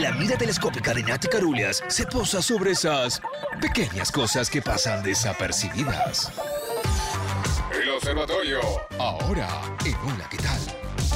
La mira telescópica de Nati Carulias se posa sobre esas pequeñas cosas que pasan desapercibidas. El observatorio, ahora en Hola, ¿qué tal?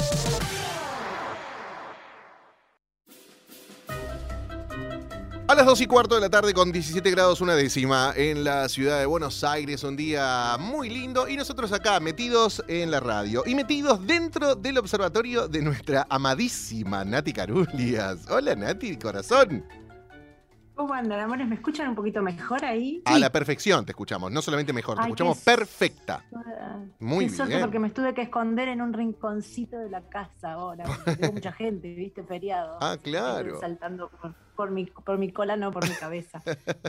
A las 2:15 de la tarde con 17 grados una décima en la ciudad de Buenos Aires, un día muy lindo y nosotros acá metidos en la radio y metidos dentro del observatorio de nuestra amadísima Nati Carulias. Hola Nati, corazón. ¿Cómo andan, amores? ¿Me escuchan un poquito mejor ahí? A la perfección te escuchamos, no solamente mejor, te escuchamos perfecta. Muy qué suerte, bien. porque me tuve que esconder en un rinconcito de la casa ahora. Porque tengo mucha gente, ¿viste? Feriado. Ah, claro. Saltando por mi cola, no por mi cabeza.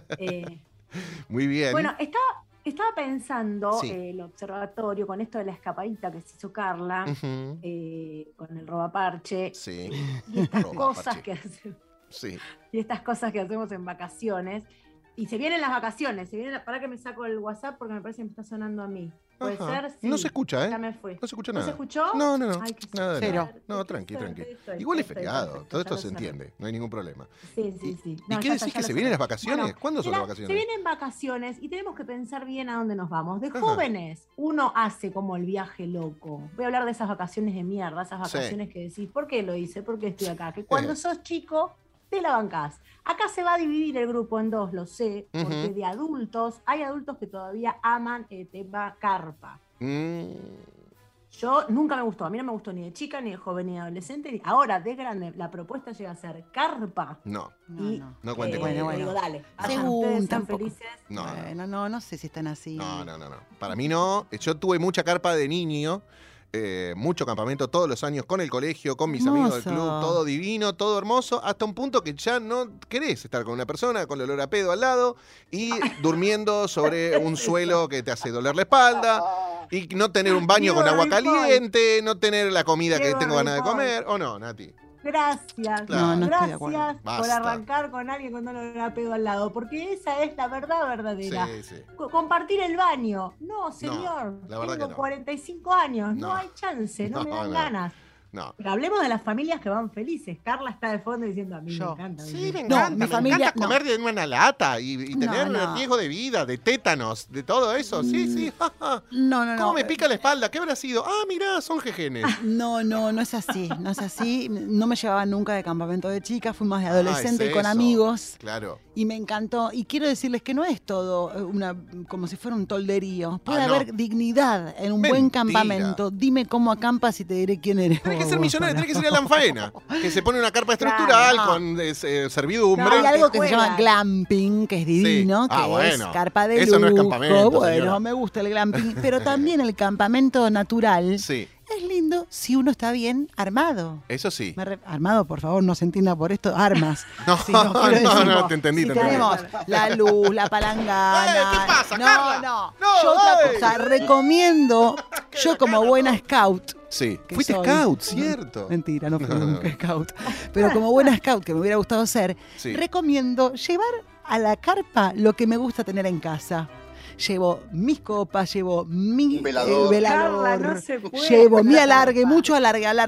Muy bien. Bueno, estaba pensando Sí. el observatorio con esto de la escapadita que se hizo Carla, Ujú. con el robaparche. Sí. Y estas Robaparche. cosas que hacemos. Sí. Y estas cosas que hacemos en vacaciones. Y se vienen las vacaciones. Para que me saco el WhatsApp porque me parece que me está sonando a mí. ¿Puede Ajá. ser? Sí. No se escucha, ¿eh? Ya me fui. No se escucha ¿No nada. se escuchó? No. Ay, qué Nada de Cero. nada. No, tranqui. Estoy, Igual es estoy, feriado, perfecto, todo ya esto lo se cerré. entiende, no hay ningún problema. Sí. ¿Y No, qué ya decís? está, ¿Que ya se lo vienen las cerré. vacaciones? Bueno, ¿Cuándo son las se vacaciones? vienen vacaciones y tenemos que pensar bien a dónde nos vamos. De Ajá. jóvenes, uno hace como el viaje loco. Voy a hablar de esas vacaciones de mierda, esas vacaciones que decís, ¿por qué lo hice? ¿Por qué estoy acá? Que cuando sos chico, te la bancás. Acá se va a dividir el grupo en dos, lo sé, porque Ujú. de adultos, hay adultos que todavía aman el tema carpa. Mm, Yo nunca me gustó, a mí no me gustó ni de chica, ni de joven, ni de adolescente. Ahora, de grande, la propuesta llega a ser carpa. no, Y, no cuente con Bueno, eso. bueno. digo, dale, vayan Según, ustedes, sean tampoco. felices. No, Bueno, no sé si están así. no. Para mí no. Yo tuve mucha carpa de niño, mucho campamento todos los años con el colegio, con mis amigos del club, Hermoso. todo divino, todo hermoso, hasta un punto que ya no querés estar con una persona con el olor a pedo al lado y durmiendo sobre un suelo que te hace doler la espalda y no tener un baño con agua caliente, no tener la comida que Diego tengo ganas de Ripoll. comer, ¿o no, Nati? Gracias, Claro. No estoy de acuerdo. gracias por Basta. arrancar con alguien con dolor a pedo al lado, porque esa es la verdad verdadera. Sí. Compartir el baño. No, señor. la verdad Tengo que no. 45 años, No. no hay chance, no me dan No. ganas. No. Pero hablemos de las familias que van felices. Carla está de fondo diciendo, a mí Yo. me encanta. Sí, me No, encanta, mi me familia, encanta no. comer de una lata y tener No. riesgo de vida, de tétanos, de todo eso. Sí, jaja. No. ¿Cómo me pica la espalda? ¿Qué habrá sido? Ah, mirá, son jejenes. No es así, no es así. No me llevaban nunca de campamento de chica, fui más de Ah, adolescente es y con eso. amigos. Claro. Y me encantó. Y quiero decirles que no es todo como si fuera un tolderío. Puede Ah, no. haber dignidad en un Mentira. buen campamento. Dime cómo acampas y te diré quién eres. Tenés que ser vos, millonario, para- tenés que ser Alan Faena, que se pone una carpa estructural Claro. con servidumbre. No, Hay algo que se juegan. llama glamping, que es divino, Ah, que bueno. es carpa de Eso no es lujo. campamento, Bueno, señora. me gusta el glamping, pero también el campamento natural Sí, es lindo si uno está bien armado. eso sí. Armado, por favor, no se entienda por esto, armas. No, Sí, quiero decir, no, te entendí. Si te entendí. tenemos la luz, la palangana. ¿Qué pasa, no, Carla? no, No, Yo otra ey. cosa, recomiendo, yo como buena scout. Sí, que fuiste soy- scout, ¿cierto? Mentira, no fui No. nunca scout. Pero como buena scout, que me hubiera gustado ser, Sí. recomiendo llevar a la carpa lo que me gusta tener en casa. Llevo mis copas, llevo mi Velador. velador, Carla, no se puede llevo con mi la alargue, carpa. mucho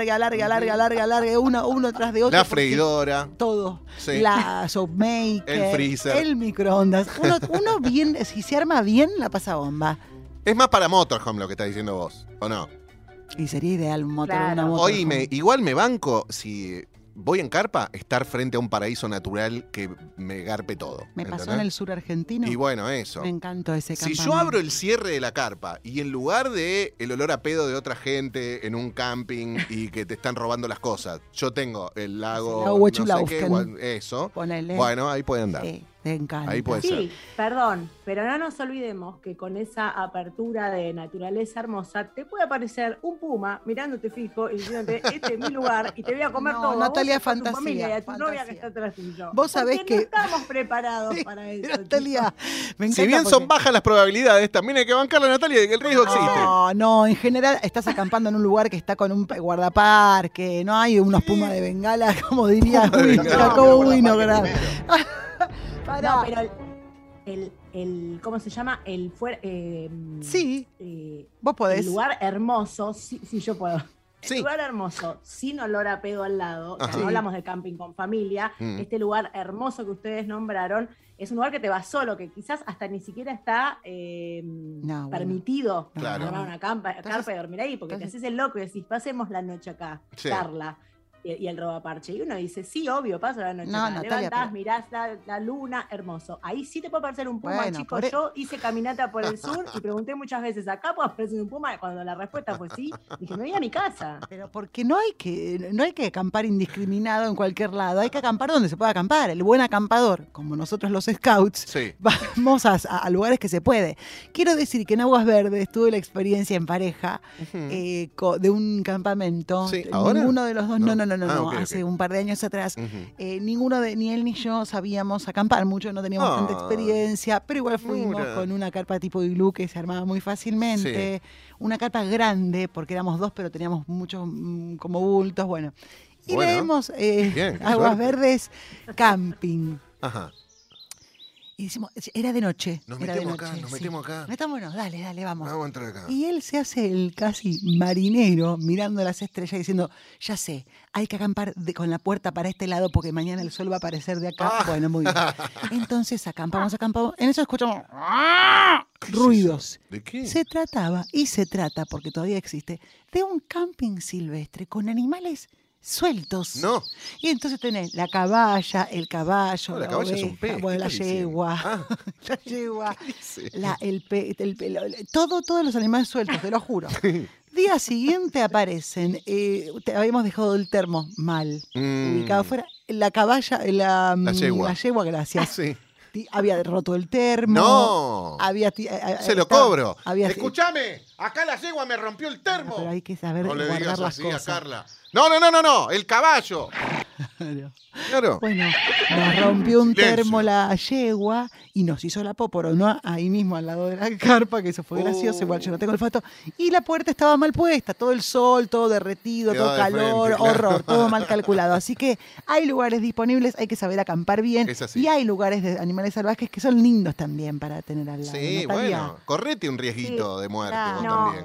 alargue, uno tras de otro. La porque freidora. todo. Sí. La soapmaker, El freezer. el microondas. Uno bien, si se arma bien, la pasa bomba. Es más para motorhome lo que estás diciendo vos, ¿o no? Y sería ideal un motor, Claro. una moto. Oíme, igual me banco si voy en carpa, estar frente a un paraíso natural que me garpe todo. Me pasó ¿entendés? en el sur argentino. Y bueno, eso. Me encantó ese Si campamento. yo abro el cierre de la carpa y en lugar de el olor a pedo de otra gente en un camping y que te están robando las cosas, yo tengo el lago, El lago no sé Huechulauquen. qué, eso, Ponele. bueno, ahí puede andar. Sí, te encanta. Ahí puede ser. Sí, perdón, pero no nos olvidemos que con esa apertura de naturaleza hermosa te puede aparecer un puma mirándote fijo y diciéndote, este es mi lugar y te voy a comer No, todo. a vos Natalia, y a tu fantasía, familia y a tu novia fantasía. que está atrás tuyo. Vos sabés Porque que- no estamos preparados para eso. Natalia, me encanta Si bien son porque- bajas las probabilidades, también hay que bancar a Natalia de que el riesgo existe. No, en general estás acampando en un lugar que está con un guardaparque, no hay unos pumas de Bengala, como diría Puma de Bengala. Jacobo No, Winograd. Pará. No, pero ¿cómo se llama? Sí, vos podés. El lugar hermoso, sí, yo puedo. Sí. Lugar hermoso, sin olor a pedo al lado. Ajá. No hablamos de camping con familia. Este lugar hermoso que ustedes nombraron es un lugar que te va solo, que quizás hasta ni siquiera está permitido armar una carpa y dormir ahí, porque te haces el loco y decís, pasemos la noche acá, Carla. Y el robaparche. Y uno dice, sí, obvio, paso la noche acá. Natalia, levantás, mirás la luna, hermoso. Ahí sí te puede aparecer un puma, chicos. Yo hice caminata por el sur y pregunté muchas veces, ¿acá puede aparecer un puma? Cuando la respuesta fue sí, dije, me voy a mi casa. Pero porque no hay que acampar indiscriminado en cualquier lado, hay que acampar donde se pueda acampar. El buen acampador, como nosotros los scouts, vamos a lugares que se puede. Quiero decir que en Aguas Verdes tuve la experiencia en pareja de un campamento. Sí. ¿Ahora? Ninguno de los dos, no, Okay, hace un par de años atrás. Ninguno ni él ni yo sabíamos acampar mucho, no teníamos tanta experiencia, pero igual fuimos con una carpa tipo iglú que se armaba muy fácilmente, una carpa grande, porque éramos dos, pero teníamos muchos como bultos, bueno. Y leemos Aguas Verdes Camping. Ajá. Y decimos, era de noche. Nos era metemos de noche, acá, nos metemos acá. Metámonos, dale, vamos. Vamos a entrar acá. Y él se hace el casi marinero mirando las estrellas diciendo, ya sé, hay que acampar con la puerta para este lado porque mañana el sol va a aparecer de acá. Bueno, muy bien. Entonces acampamos. En eso escuchamos ruidos. ¿De qué? Se trata, porque todavía existe, de un camping silvestre con animales sueltos. No. Y entonces tenés la caballa, el caballo, la caballa es un pez. bueno, la yegua, la yegua, todos los animales sueltos, te lo juro. Día siguiente aparecen, habíamos dejado el termo mal, ubicado afuera, la caballa, la yegua, gracias. Sí. Había roto el termo. ¡No! Se lo cobro. Escúchame, acá la yegua me rompió el termo. Pero hay que saber no le guardar digas las así cosas. a Carla. No, el caballo. Claro. Bueno, nos rompió un termo la yegua y nos hizo la póporo, ¿no? Ahí mismo al lado de la carpa, que eso fue gracioso, igual yo no tengo olfato. Y la puerta estaba mal puesta, todo el sol, todo derretido, todo calor, horror, todo mal calculado. Así que hay lugares disponibles, hay que saber acampar bien. Y hay lugares de animales salvajes que son lindos también para tener al lado. Sí, bueno, correte un riesguito de muerte vos también.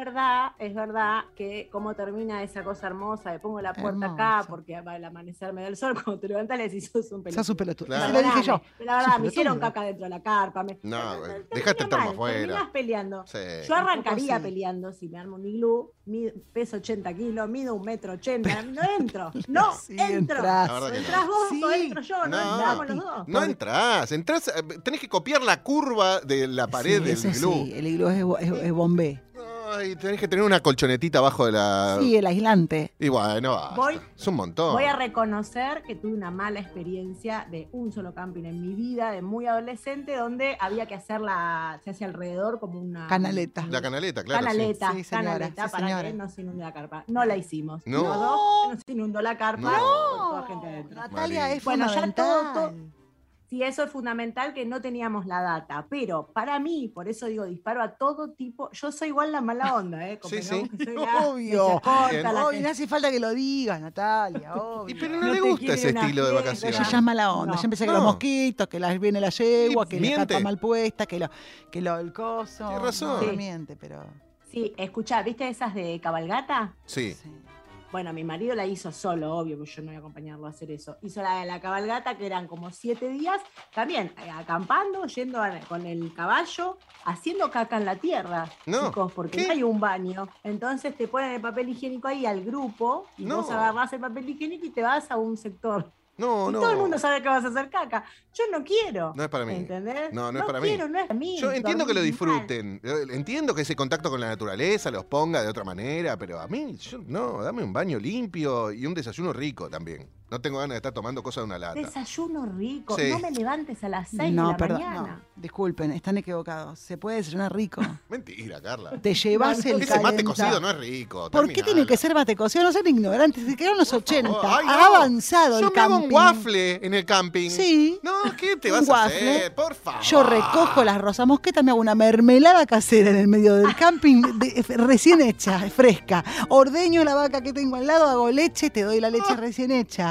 Es verdad que cómo termina esa cosa hermosa de pongo la puerta acá porque va el amanecer me da el sol, cuando te levantas le decís sos un pelotudo. Sos un pelotudo. Claro. Lo dije yo. La verdad, me hicieron caca dentro de la carpa. Dejaste el termo afuera. Terminás peleando. Sí. Yo arrancaría peleando si me armo un iglú, peso 80 kilos, mido 1,80 m, no entro. No entro. Entrás vos, no entro yo, no entramos los dos. No entrás, tenés que copiar la curva de la pared del iglú. Sí, el iglú es bombé. Y tenés que tener una colchonetita abajo de la... Sí, el aislante. Y bueno, es un montón. Voy a reconocer que tuve una mala experiencia de un solo camping en mi vida, de muy adolescente, donde había que hacer se hace alrededor como una... Canaleta. La canaleta, claro. Canaleta, sí, señora, canaleta, para que no se inunde la carpa. No la hicimos. No. No se inundó la carpa. No. Toda gente adentro. Natalia, es bueno, fundamental. Ya todo. Sí, eso es fundamental, que no teníamos la data, pero para mí, por eso digo, disparo a todo tipo, yo soy igual la mala onda, Sí. Que soy obvio. Corta, no hace falta que lo digas, Natalia, obvio. Pero no le gusta ese estilo de vacaciones. Ella ya es mala onda, ya empecé con los mosquitos, que viene la yegua, que la carpa mal puesta, que el coso. Tienes razón. No miente, pero... Sí, escuchá, ¿viste esas de cabalgata? Sí. Bueno, mi marido la hizo solo, obvio, porque yo no voy a acompañarlo a hacer eso. Hizo la cabalgata, que eran como 7 días, también acampando, yendo con el caballo, haciendo caca en la tierra, chicos, porque no hay un baño. Entonces te ponen el papel higiénico ahí al grupo, y vos agarrás el papel higiénico y te vas a un sector. Todo el mundo sabe que vas a hacer caca. Yo no quiero. No es para mí. ¿Entendés? No es para mí. No es para mí. Yo entiendo que lo disfruten. Entiendo que ese contacto con la naturaleza los ponga de otra manera, pero a mí, dame un baño limpio y un desayuno rico también. No tengo ganas de estar tomando cosas de una lata. Desayuno rico. Sí. No me levantes a las 6 de la mañana. No, disculpen, están equivocados. Se puede desayunar rico. Mentira, Carla. Te llevas el Ese mate cocido no es rico. ¿Por qué tiene que ser mate cocido? No sean ignorantes. Se quedaron los 80. Ay, Ha avanzado el camping. Yo me hago un waffle en el camping. Sí. No, ¿qué te vas a hacer? Por favor. Yo recojo las rosas mosquetas, me hago una mermelada casera en el medio del camping, recién hecha, fresca. Ordeño la vaca que tengo al lado, hago leche, te doy la leche recién hecha.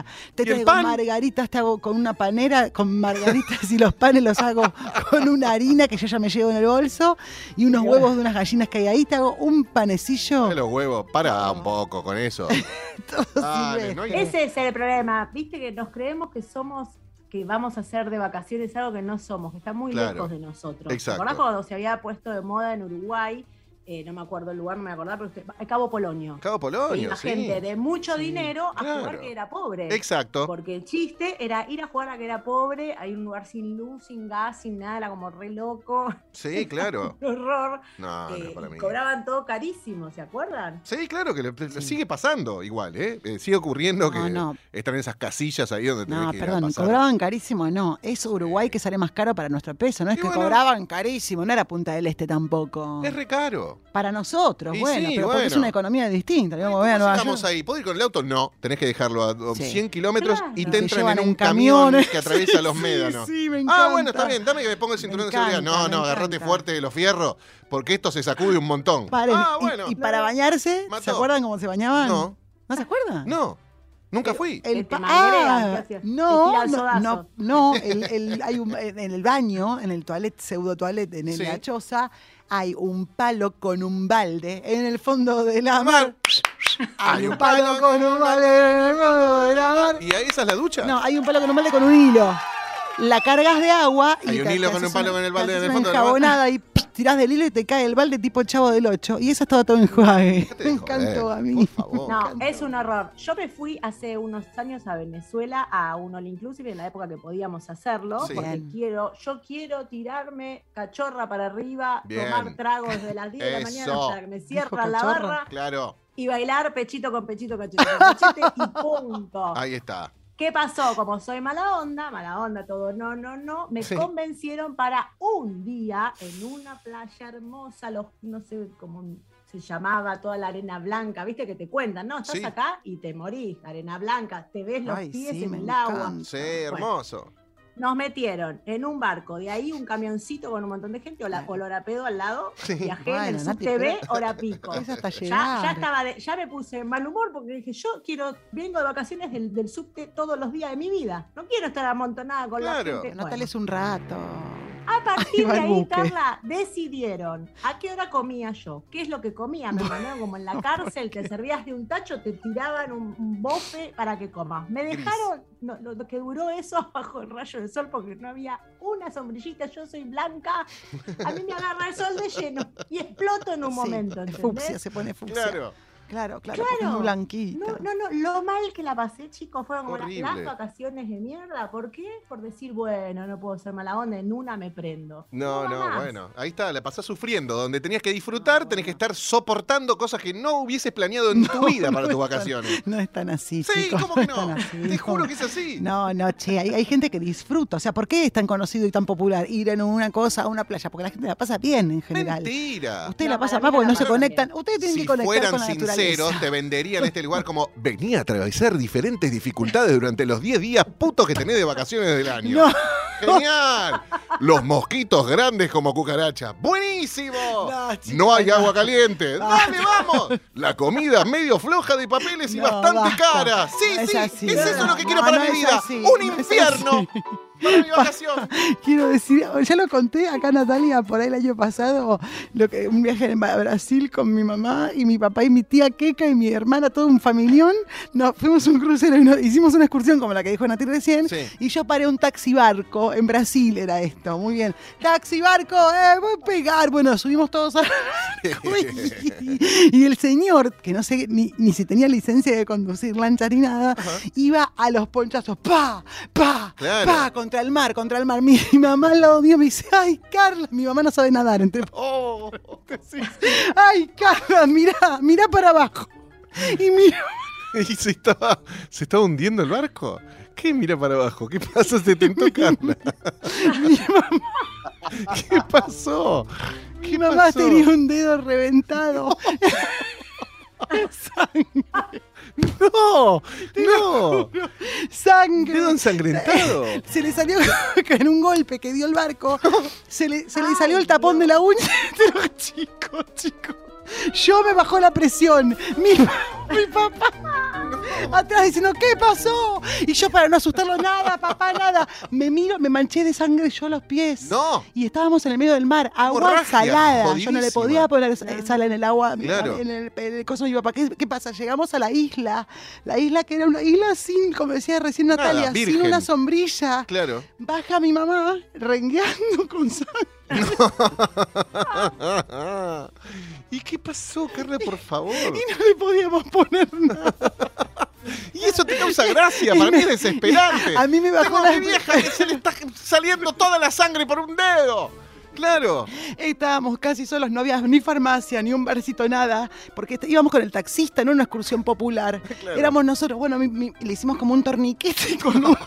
te ¿Y el traigo pan? margaritas, te hago con una panera, con margaritas y los panes los hago con una harina que yo ya me llevo en el bolso y unos huevos de unas gallinas que hay ahí, te hago un panecillo. Los huevos, para un poco con eso. Todo Dale, no hay- Ese es el problema. Viste que nos creemos que vamos a hacer de vacaciones algo que no somos, que está muy Claro. lejos de nosotros. Exacto. ¿Te acordás cuando se había puesto de moda en Uruguay? No me acuerdo el lugar, no me voy a acordar, pero Cabo Polonio. Cabo Polonio, Iba sí. gente de mucho dinero a claro. jugar que era pobre. Exacto. Porque el chiste era ir a jugar a que era pobre, hay un lugar sin luz, sin gas, sin nada, era como re loco. Sí, claro. Un horror. No, no, para mí. Cobraban todo carísimo, ¿se acuerdan? Sí, claro que le sigue pasando igual, ¿eh? Sigue ocurriendo que No. están esas casillas ahí donde tenés No, que ir a perdón, pasar. cobraban carísimo, no. Es Uruguay que sale más caro para nuestro peso, no es Y que bueno. cobraban carísimo, no era Punta del Este tampoco. Es re caro. Para nosotros, Y bueno, sí, pero porque es bueno. una economía distinta. Digamos, ¿Cómo voy a Nueva llegamos York. ahí? ¿Puedo ir con el auto? No, tenés que dejarlo a Sí. 100 kilómetros y Claro. te Te entran llevan en un en camión camiones. que atraviesa los Sí, médanos. sí, me encanta. Bueno, está bien, dame que me ponga el cinturón Me de seguridad. encanta, No, me agárrate encanta. fuerte de los fierros, porque esto se sacude un montón. Paren, Ah, y- bueno. y, para bañarse, Mató. ¿se acuerdan cómo se bañaban? No, ¿No se acuerdan? no, nunca fui. Que te mangrean, ¿qué hacías? Te no, tiran no, sodazos. no, hay en el baño, en el toilet, pseudo toilet, en Sí. la choza, hay un palo con un balde en el fondo de la Mar. mar. Hay un palo con un balde en el fondo de la mar. ¿Y ahí esa es la ducha? No, hay un palo con un balde con un hilo. La cargas de agua y Hay un te hilo haces con un palo una- con el te balde en haces el una fondo de la mar. enjabonada y tirás del hilo y te cae el balde tipo el Chavo del 8. Y eso es todo enjuague. Déjate de Me joder, encantó a mí. Por favor. No, es un horror. Yo me fui hace unos años a Venezuela a un All Inclusive en la época que podíamos hacerlo, Sí. porque Bien. yo quiero tirarme cachorra para arriba, Bien. tomar tragos desde las 10 de la mañana Eso. hasta que me cierran Dijo la cachorra. barra Claro, y bailar pechito con pechito, cachete con cachete y punto. ahí está. ¿Qué pasó? Como soy mala onda, todo no, me Sí. convencieron para un día en una playa hermosa, no sé cómo se llamaba, toda la arena blanca, viste que te cuentan, ¿no? Estás Sí. acá y te morís, arena blanca, te ves los Ay, pies sí, en me el agua. encanta. Sí, hermoso. Nos metieron en un barco, de ahí un camioncito con un montón de gente, olor a pedo al lado, Sí. viajé en Bueno, el Nati, subtv, pero- hora pico. Es hasta Ya llegar. ya me puse en mal humor porque dije, vengo de vacaciones del subte todos los días de mi vida. No quiero estar amontonada con Claro. la gente. No Bueno, tales un rato. a partir Ahí va de el ahí, buque. Carla, decidieron a qué hora comía yo. ¿Qué es lo que comía? Me mandaron como en la cárcel, te servías de un tacho, te tiraban un bofe para que comas. Me Gris. dejaron, lo que duró eso bajo el rayo del sol porque no había una sombrillita, yo soy blanca, a mí me agarra el sol de lleno y exploto en un Sí, momento, fucsia, ¿entendés? se pone fucsia. Claro. Claro, porque Claro. es muy blanquita. No, lo mal que la pasé, chicos, fueron como Horrible. las vacaciones de mierda. ¿Por qué? Por decir, bueno, no puedo ser mala onda, en una me prendo. No, más. bueno. Ahí está, la pasás sufriendo. Donde tenías que disfrutar, tenés que estar soportando cosas que no hubieses planeado en tu vida para tus vacaciones. No es tan así, Sí, chicos. ¿cómo que es no? tan así, Te juro ¿cómo? que es así. No, che, hay gente que disfruta. O sea, ¿por qué es tan conocido y tan popular ir en una cosa a una playa? Porque la gente la pasa bien en general. Mentira. Ustedes No, la pasan para mal mí porque la no se pasan conectan. bien. Ustedes tienen Si que conectar fueran con la sinceros, naturaleza. te venderían este lugar como venía a atravesar diferentes dificultades durante los 10 días putos que tenés de vacaciones del año. No. ¡Genial! Los mosquitos grandes como cucarachas. ¡Buenísimo! No, chicos, No hay no. agua caliente. ¡Dale, vamos! La comida medio floja de papeles y No, bastante basta. cara. Sí, No es sí, así. es eso No, lo que quiero no, para no mi es vida. así. ¡Un No es infierno! así. Para mi vacación. Quiero decir, ya lo conté acá Natalia por ahí el año pasado, un viaje a Brasil con mi mamá y mi papá y mi tía Keka y mi hermana, todo un familión. Nos fuimos a un crucero y hicimos una excursión como la que dijo Nati recién. Sí. Y yo paré un taxi barco, en Brasil era esto, muy bien. Taxi barco, voy a pegar. Bueno, subimos todos a... y el señor, que no sé ni si tenía licencia de conducir lancha ni nada, iba a los ponchazos, pa, pa, Claro. pa, contra el mar. Mi mamá al lado mío me dice, ay, Carla, mi mamá no sabe nadar, Oh, ay, Carla, mirá para abajo. Y mira, ¿y se estaba hundiendo el barco? ¿Qué mira para abajo? ¿Qué pasa? Se tentó Carla. mi mamá, ¿Qué pasó? ¿Qué mi mamá pasó? tenía un dedo reventado. No, no. Sangre. Dedo ensangrentado. Se le salió en un golpe que dio el barco. Se le salió el tapón de la uña. Pero chico. Yo me bajó la presión. Mi papá atrás diciendo, ¿qué pasó? Y yo, para no asustarlo, nada, papá, nada. Me miro, me manché de sangre yo los pies. No. Y estábamos en el medio del mar, agua Hemorragia, salada. Yo no jodidísima. le podía poner sal en el agua, Claro. en el coso de mi papá. ¿Qué pasa? Llegamos a la isla que era una isla sin, como decía recién Nada, Natalia, sin virgen. una sombrilla. Claro. Baja mi mamá rengueando con sangre. ¿Y qué pasó, Carla, por favor? Y no le podíamos poner nada. Y eso te causa gracia, para mí es desesperante. A mí me bajó Tengo a la mi vieja que se le está saliendo toda la sangre por un dedo. Claro. Estábamos casi solos, no había ni farmacia, ni un barcito, nada, porque íbamos con el taxista en una excursión popular. Claro. Éramos nosotros, bueno, le hicimos como un torniquete con un...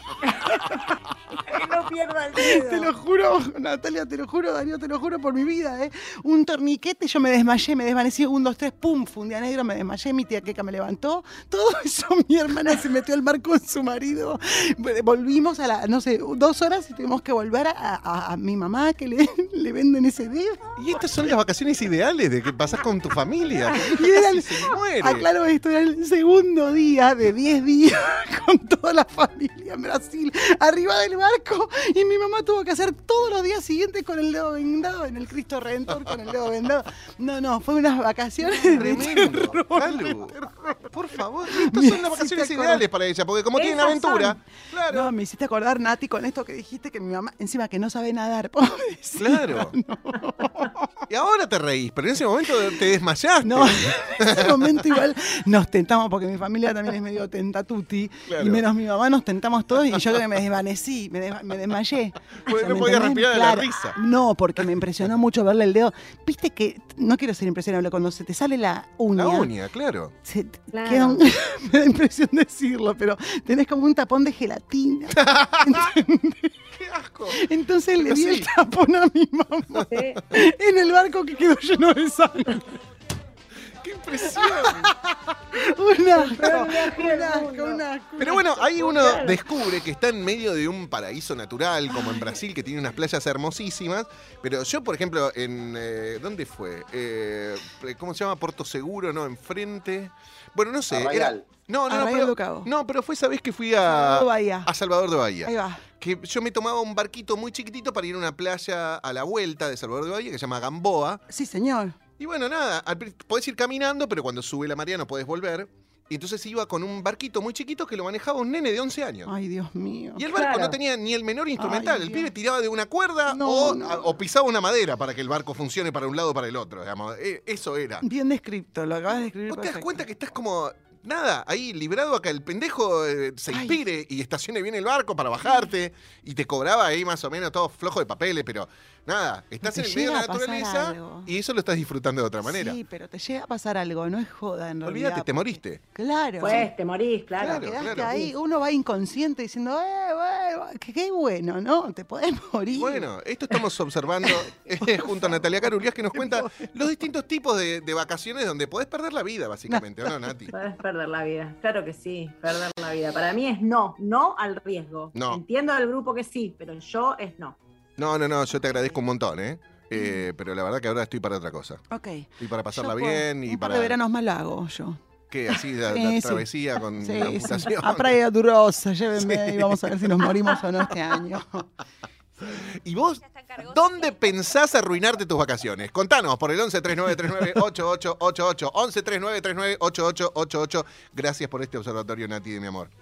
Que no pierda el dedo. Te lo juro, Natalia, te lo juro, Darío, te lo juro por mi vida, ¿eh? Un torniquete, yo me desmayé, me desvanecí, 1, 2, 3, pum, fue un día negro, me desmayé, mi tía Keka me levantó, todo eso, mi hermana se metió al mar con su marido, volvimos a 2 horas y tuvimos que volver a mi mamá que le venden ese dedo. Y estas son las vacaciones ideales de que pasás con tu familia. Y era Casi se muere. aclaro esto, era el segundo día de 10 días con toda la familia en Brasil, arriba del barco, y mi mamá tuvo que hacer todos los días siguientes con el dedo vendado, en el Cristo Redentor con el dedo vendado. No, fue unas vacaciones de Tremendo. terror. Calu, por favor, estas son las vacaciones ideales para ella, porque como tienen Esas aventura, son. claro, No, me hiciste acordar, Nati, con esto que dijiste que mi mamá, encima que no sabe nadar, pobrecita. claro. Y ahora te reís, pero en ese momento te desmayaste. No, en ese momento igual nos tentamos, porque mi familia también es medio tentatuti, Claro. y menos mi mamá nos tentamos todos, y yo creo que me desvanecí, me desmayé. Porque O sea, no ¿me podía entendés? respirar de la risa. No, porque me impresionó mucho verle el dedo. Viste que, no quiero ser impresionable, cuando se te sale la uña, La uña, claro. se te Claro. queda me da impresión decirlo, pero tenés como un tapón de gelatina. ¡Qué asco! Entonces le Pero di sí. el tapón a mi mamá Sí. en el barco que quedó lleno de sangre. ¡Qué impresión! Un asco, Peor viaje del mundo. un asco. Pero bueno, ahí uno descubre que está en medio de un paraíso natural, como en Brasil, que tiene unas playas hermosísimas. Pero yo, por ejemplo, en... ¿dónde fue? ¿Cómo se llama? Puerto Seguro, ¿no? Enfrente. Bueno, no sé. Arraial. Arraial do Cabo. No, pero fue esa vez que fui Salvador de Bahía. a Salvador de Bahía. Ahí va. Que yo me tomaba un barquito muy chiquitito para ir a una playa a la vuelta de Salvador de Bahía, que se llama Gamboa. Sí, señor. Y bueno, nada, podés ir caminando, pero cuando sube la marea no podés volver. Y entonces iba con un barquito muy chiquito que lo manejaba un nene de 11 años. Ay, Dios mío. Y el barco Claro. no tenía ni el menor instrumental. Ay, el Dios. pibe tiraba de una cuerda No, o, no. o pisaba una madera para que el barco funcione para un lado o para el otro. Digamos. Eso era. Bien descrito, lo acabas de escribir. ¿Vos te das perfecto. cuenta que estás como... Nada, ahí librado a que el pendejo se Ay. inspire y estacione bien el barco para bajarte y te cobraba ahí más o menos todo flojo de papeles, pero nada, estás Te en el medio de la llega a pasar naturaleza algo. y eso lo estás disfrutando de otra manera. Sí, pero te llega a pasar algo, no es joda en realidad. Olvídate, te moriste. Claro. Pues te morís, claro. Claro. Quedaste ahí, uno va inconsciente diciendo, bueno, qué bueno, ¿no? Te podés morir. Bueno, esto estamos observando junto a Natalia Carulias, que nos cuenta los distintos tipos de vacaciones donde podés perder la vida, básicamente, ¿o no, Nati? Podés perder la vida, claro que sí, perder la vida. Para mí es no al riesgo. No. Entiendo del grupo que sí, pero yo es no. No, yo te agradezco un montón, ¿eh? Pero la verdad que ahora estoy para otra cosa. Ok. Estoy para pasarla Yo por bien y un par para... de veranos más la hago yo. ¿Qué? Así la Sí. travesía con Sí, la sí. amputación. A Praia Durosa, llévenme y vamos a ver si nos morimos o no este año. ¿Y vos dónde pensás arruinarte tus vacaciones? Contanos por el 1139398888, 1139398888. Gracias por este observatorio, Nati, de mi amor.